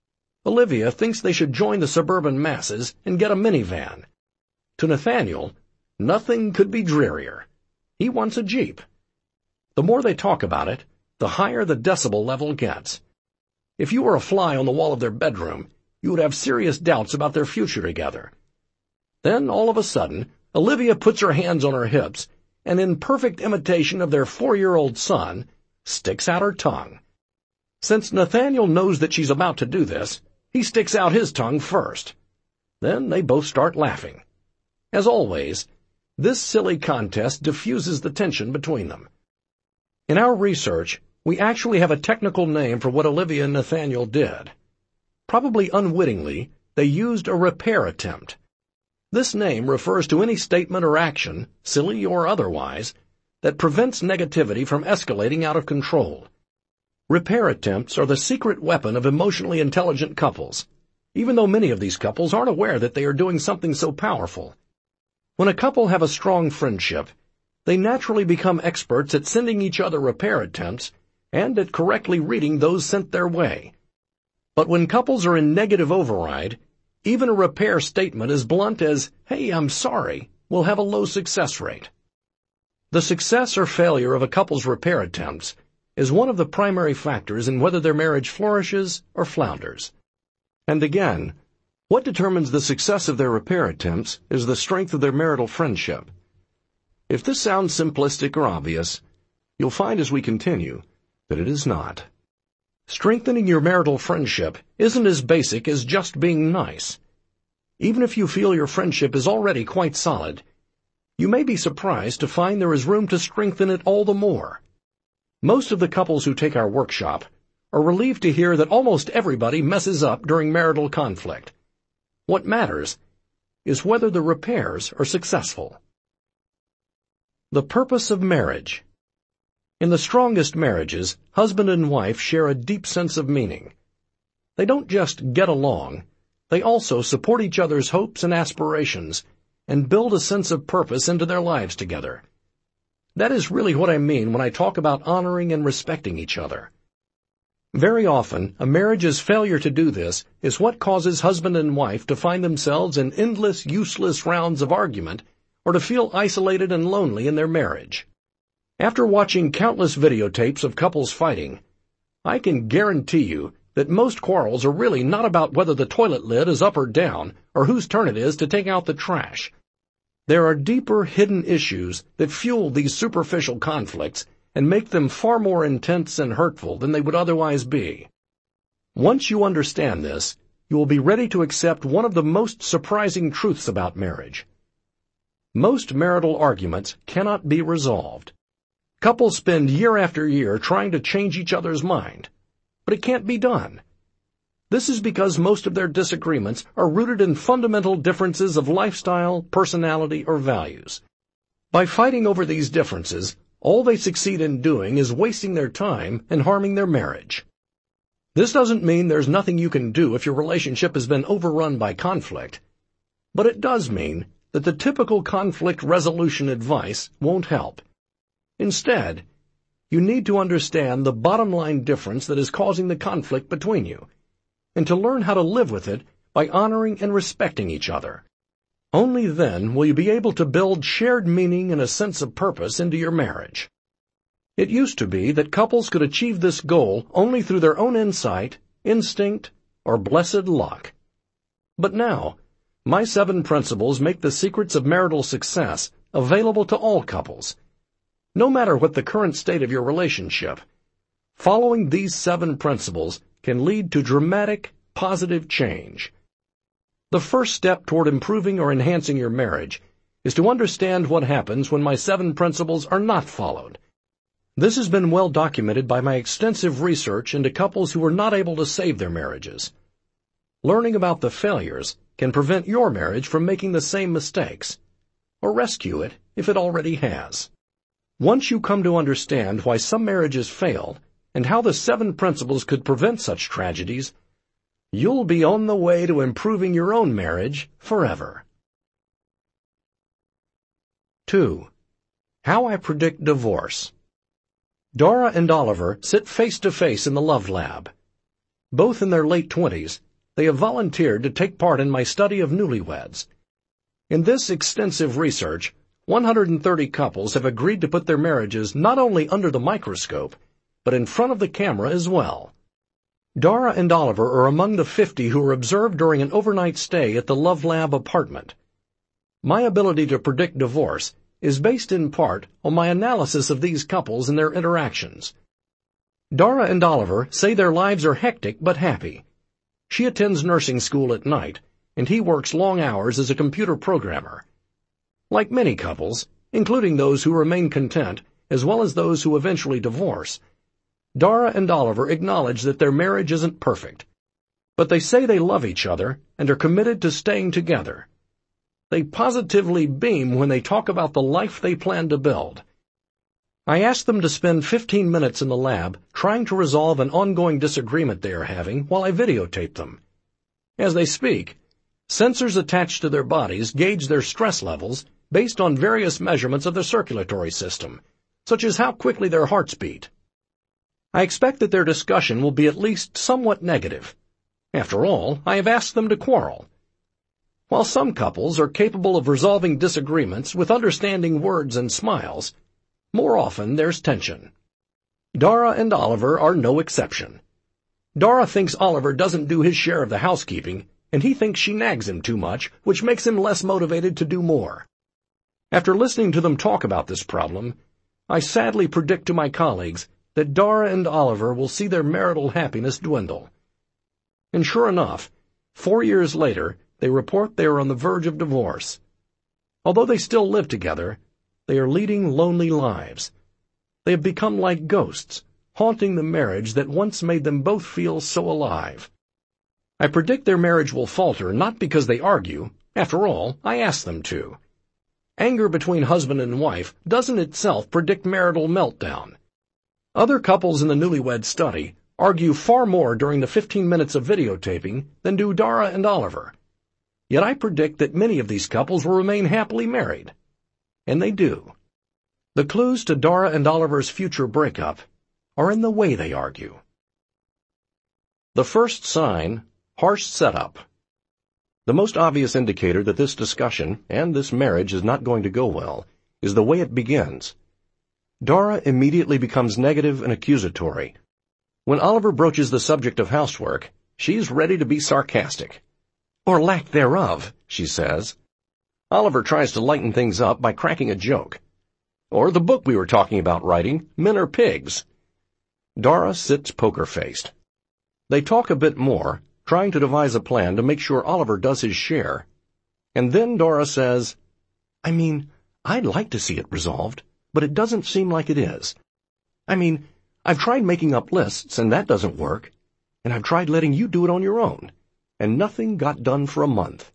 Olivia thinks they should join the suburban masses and get a minivan. To Nathaniel, nothing could be drearier. He wants a Jeep. The more they talk about it, the higher the decibel level gets. If you were a fly on the wall of their bedroom, you would have serious doubts about their future together. Then, all of a sudden, Olivia puts her hands on her hips and, in perfect imitation of their 4-year-old son, sticks out her tongue. Since Nathaniel knows that she's about to do this, he sticks out his tongue first. Then they both start laughing. As always, this silly contest diffuses the tension between them. In our research, we actually have a technical name for what Olivia and Nathaniel did. Probably unwittingly, they used a repair attempt. This name refers to any statement or action, silly or otherwise, that prevents negativity from escalating out of control. Repair attempts are the secret weapon of emotionally intelligent couples, even though many of these couples aren't aware that they are doing something so powerful. When a couple have a strong friendship, they naturally become experts at sending each other repair attempts and at correctly reading those sent their way. But when couples are in negative override, even a repair statement as blunt as, "Hey, I'm sorry," will have a low success rate. The success or failure of a couple's repair attempts is one of the primary factors in whether their marriage flourishes or flounders. And again, what determines the success of their repair attempts is the strength of their marital friendship. If this sounds simplistic or obvious, you'll find as we continue that it is not. Strengthening your marital friendship isn't as basic as just being nice. Even if you feel your friendship is already quite solid, you may be surprised to find there is room to strengthen it all the more. Most of the couples who take our workshop are relieved to hear that almost everybody messes up during marital conflict. What matters is whether the repairs are successful. The purpose of marriage. In the strongest marriages, husband and wife share a deep sense of meaning. They don't just get along, they also support each other's hopes and aspirations and build a sense of purpose into their lives together. That is really what I mean when I talk about honoring and respecting each other. Very often, a marriage's failure to do this is what causes husband and wife to find themselves in endless, useless rounds of argument or to feel isolated and lonely in their marriage. After watching countless videotapes of couples fighting, I can guarantee you that most quarrels are really not about whether the toilet lid is up or down or whose turn it is to take out the trash. There are deeper hidden issues that fuel these superficial conflicts and make them far more intense and hurtful than they would otherwise be. Once you understand this, you will be ready to accept one of the most surprising truths about marriage. Most marital arguments cannot be resolved. Couples spend year after year trying to change each other's mind, but it can't be done. This is because most of their disagreements are rooted in fundamental differences of lifestyle, personality, or values. By fighting over these differences, all they succeed in doing is wasting their time and harming their marriage. This doesn't mean there's nothing you can do if your relationship has been overrun by conflict, but it does mean that the typical conflict resolution advice won't help. Instead, You need to understand the bottom line difference that is causing the conflict between you, and to learn how to live with it by honoring and respecting each other. Only then will you be able to build shared meaning and a sense of purpose into your marriage. It used to be that couples could achieve this goal only through their own insight, instinct, or blessed luck. But now, my 7 principles make the secrets of marital success available to all couples. No matter what the current state of your relationship, following these 7 principles can lead to dramatic, positive change. The first step toward improving or enhancing your marriage is to understand what happens when my 7 principles are not followed. This has been well documented by my extensive research into couples who were not able to save their marriages. Learning about the failures can prevent your marriage from making the same mistakes, or rescue it if it already has. Once you come to understand why some marriages fail and how the 7 principles could prevent such tragedies, you'll be on the way to improving your own marriage forever. 2. How I predict divorce. Dora and Oliver sit face to face in the Love Lab. Both in their late 20s, they have volunteered to take part in my study of newlyweds. In this extensive research, 130 couples have agreed to put their marriages not only under the microscope, but in front of the camera as well. Dora and Oliver are among the 50 who were observed during an overnight stay at the Love Lab apartment. My ability to predict divorce is based in part on my analysis of these couples and their interactions. Dora and Oliver say their lives are hectic but happy. She attends nursing school at night, and he works long hours as a computer programmer. Like many couples, including those who remain content, as well as those who eventually divorce, Dora and Oliver acknowledge that their marriage isn't perfect, but they say they love each other and are committed to staying together. They positively beam when they talk about the life they plan to build. I ask them to spend 15 minutes in the lab trying to resolve an ongoing disagreement they are having while I videotape them. As they speak, sensors attached to their bodies gauge their stress levels based on various measurements of their circulatory system, such as how quickly their hearts beat. I expect that their discussion will be at least somewhat negative. After all, I have asked them to quarrel. While some couples are capable of resolving disagreements with understanding words and smiles, more often there's tension. Dora and Oliver are no exception. Dora thinks Oliver doesn't do his share of the housekeeping, and he thinks she nags him too much, which makes him less motivated to do more. After listening to them talk about this problem, I sadly predict to my colleagues that Dora and Oliver will see their marital happiness dwindle. And sure enough, 4 years later, they report they are on the verge of divorce. Although they still live together, they are leading lonely lives. They have become like ghosts, haunting the marriage that once made them both feel so alive. I predict their marriage will falter not because they argue. After all, I asked them to. Anger between husband and wife doesn't itself predict marital meltdown. Other couples in the newlywed study argue far more during the 15 minutes of videotaping than do Dora and Oliver. Yet I predict that many of these couples will remain happily married. And they do. The clues to Dora and Oliver's future breakup are in the way they argue. The first sign, harsh setup. The most obvious indicator that this discussion and this marriage is not going to go well is the way it begins. Dora immediately becomes negative and accusatory. When Oliver broaches the subject of housework, she's ready to be sarcastic. Or lack thereof, she says. Oliver tries to lighten things up by cracking a joke. Or the book we were talking about writing, Men Are Pigs. Dora sits poker-faced. They talk a bit more, trying to devise a plan to make sure Oliver does his share. And then Dora says, I'd like to see it resolved, but it doesn't seem like it is. I've tried making up lists, and that doesn't work. And I've tried letting you do it on your own, and nothing got done for a month.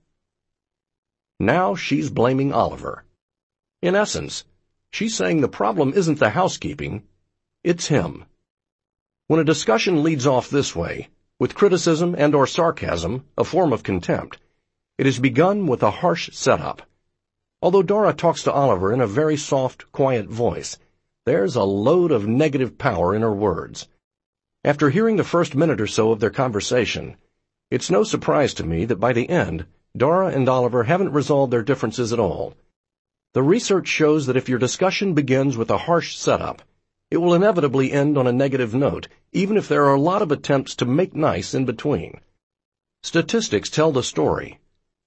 Now she's blaming Oliver. In essence, she's saying the problem isn't the housekeeping, it's him. When a discussion leads off this way, with criticism and or sarcasm, a form of contempt, it is begun with a harsh setup. Although Dora talks to Oliver in a very soft, quiet voice, There's a load of negative power in her words. After hearing the first minute or so of their conversation, it's no surprise to me that by the end, Dora and Oliver haven't resolved their differences at all. The research shows that if your discussion begins with a harsh setup, it will inevitably end on a negative note, even if there are a lot of attempts to make nice in between. Statistics tell the story.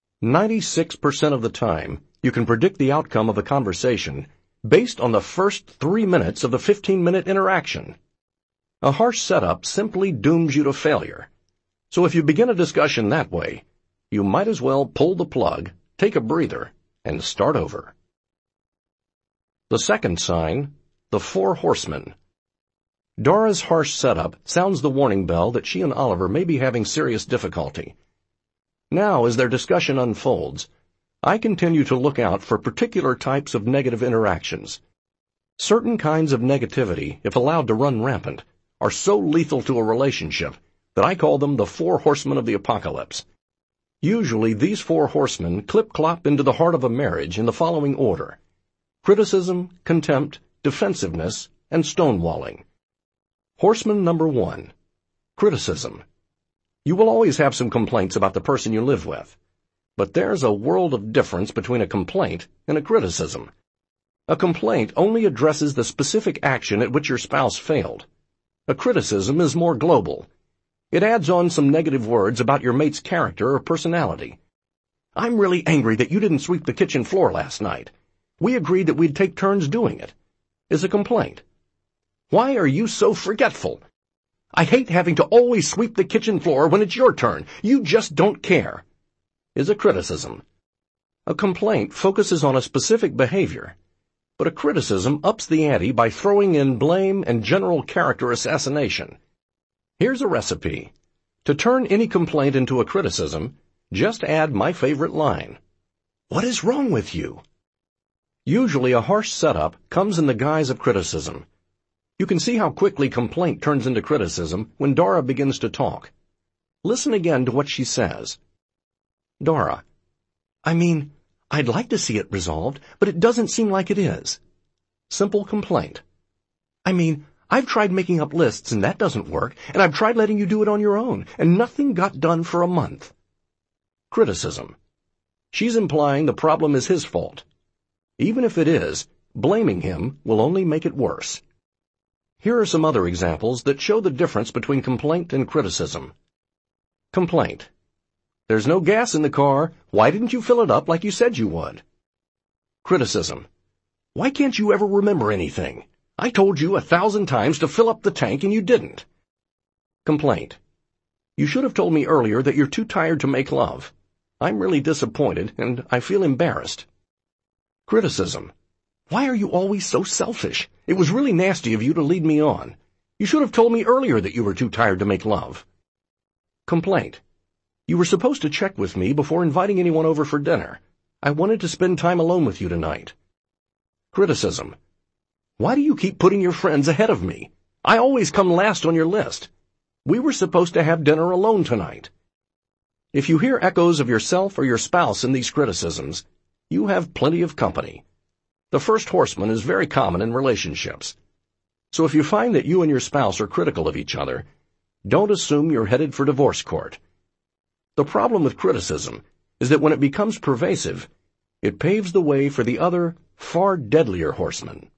96% of the time, you can predict the outcome of a conversation based on the first 3 minutes of the 15-minute interaction. A harsh setup simply dooms you to failure. So if you begin a discussion that way, you might as well pull the plug, take a breather, and start over. The second sign, the Four Horsemen. Dora's harsh setup sounds the warning bell that she and Oliver may be having serious difficulty. Now, as their discussion unfolds, I continue to look out for particular types of negative interactions. Certain kinds of negativity, if allowed to run rampant, are so lethal to a relationship that I call them the Four Horsemen of the Apocalypse. Usually these four horsemen clip-clop into the heart of a marriage in the following order: criticism, contempt, defensiveness, and stonewalling. Horseman number 1, criticism. You will always have some complaints about the person you live with, but there's a world of difference between a complaint and a criticism. A complaint only addresses the specific action at which your spouse failed. A criticism is more global. It adds on some negative words about your mate's character or personality. "I'm really angry that you didn't sweep the kitchen floor last night. We agreed that we'd take turns doing it," is a complaint. "Why are you so forgetful? I hate having to always sweep the kitchen floor when it's your turn. You just don't care," is a criticism. A complaint focuses on a specific behavior, but a criticism ups the ante by throwing in blame and general character assassination. Here's a recipe. To turn any complaint into a criticism, just add my favorite line: "What is wrong with you?" Usually a harsh setup comes in the guise of criticism. You can see how quickly complaint turns into criticism when Dora begins to talk. Listen again to what she says. Dora: I'd like to see it resolved, but it doesn't seem like it is. Simple complaint. I've tried making up lists and that doesn't work, and I've tried letting you do it on your own, and nothing got done for a month. Criticism. She's implying the problem is his fault. Even if it is, blaming him will only make it worse. Here are some other examples that show the difference between complaint and criticism. Complaint. "There's no gas in the car. Why didn't you fill it up like you said you would?" Criticism. "Why can't you ever remember anything? I told you 1,000 times to fill up the tank and you didn't." Complaint. "You should have told me earlier that you're too tired to make love. I'm really disappointed and I feel embarrassed." Criticism. "Why are you always so selfish? It was really nasty of you to lead me on. You should have told me earlier that you were too tired to make love." Complaint. "You were supposed to check with me before inviting anyone over for dinner. I wanted to spend time alone with you tonight." Criticism. "Why do you keep putting your friends ahead of me? I always come last on your list. We were supposed to have dinner alone tonight." If you hear echoes of yourself or your spouse in these criticisms, you have plenty of company. The first horseman is very common in relationships. So if you find that you and your spouse are critical of each other, don't assume you're headed for divorce court. The problem with criticism is that when it becomes pervasive, it paves the way for the other, far deadlier horseman.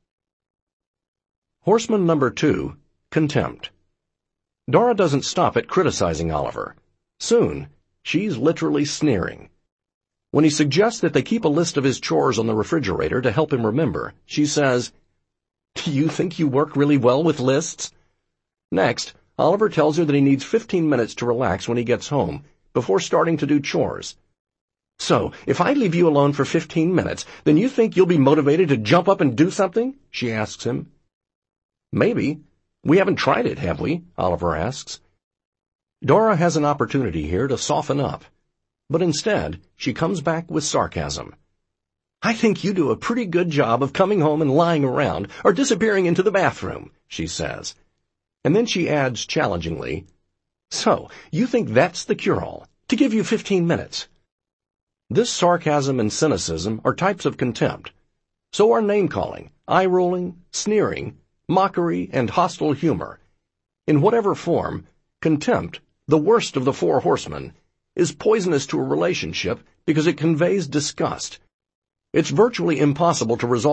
Horseman number 2, contempt. Dora doesn't stop at criticizing Oliver. Soon, she's literally sneering. When he suggests that they keep a list of his chores on the refrigerator to help him remember, she says, "Do you think you work really well with lists?" Next, Oliver tells her that he needs 15 minutes to relax when he gets home, before starting to do chores. "So, if I leave you alone for 15 minutes, then you think you'll be motivated to jump up and do something?" she asks him. "Maybe. We haven't tried it, have we?" Oliver asks. Dora has an opportunity here to soften up, but instead, she comes back with sarcasm. "I think you do a pretty good job of coming home and lying around, or disappearing into the bathroom," she says. And then she adds challengingly, "So, you think that's the cure-all, to give you 15 minutes? This sarcasm and cynicism are types of contempt. So are name-calling, eye-rolling, sneering, mockery, and hostile humor. In whatever form, contempt, the worst of the four horsemen, is poisonous to a relationship because it conveys disgust. It's virtually impossible to resolve